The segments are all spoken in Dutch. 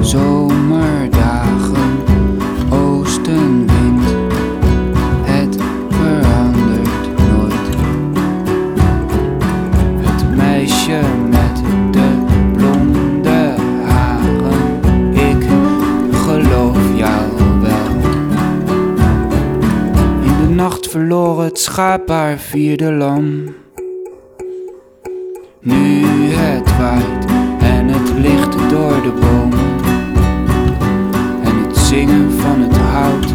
Zomerdagen, oostenwind, het verandert nooit. Het meisje met de blonde haren, ik geloof jou wel. In de nacht verloor het schaap haar vierde lam. Nu het waait en het licht door de boom en het zingen van het hout.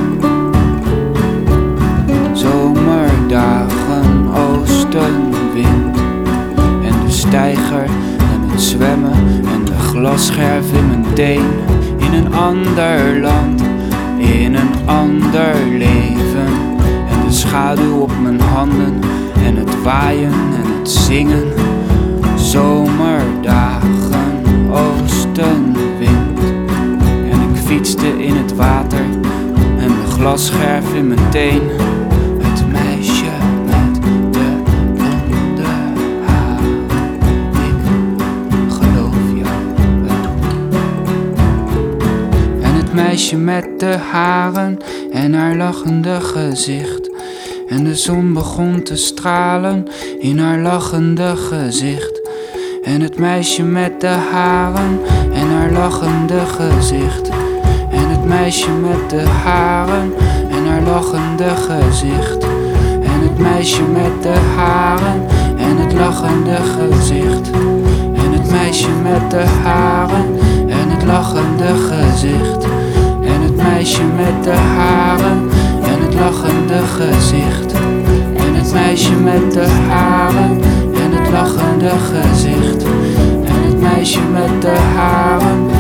Zomerdagen, oostenwind en de steiger en het zwemmen en de glasscherf in mijn teen. In een ander land, in een ander leven en de schaduw op mijn handen en het waaien en het zingen. Zomerdagen, oostenwind en ik fietste in het water en de glasscherf in mijn teen. Het meisje met de blonde haren, ik geloof jou wel. En het meisje met de haren en haar lachende gezicht en de zon begon te stralen in haar lachende gezicht. En het meisje met de haren en haar lachende gezicht. En het meisje met de haren en haar lachende gezicht. En het meisje met de haren en het lachende gezicht. En het meisje met de haren en het lachende gezicht. En het meisje met de haren en het lachende gezicht. En het meisje met de haren en het lachende gezicht. En het meisje met de haren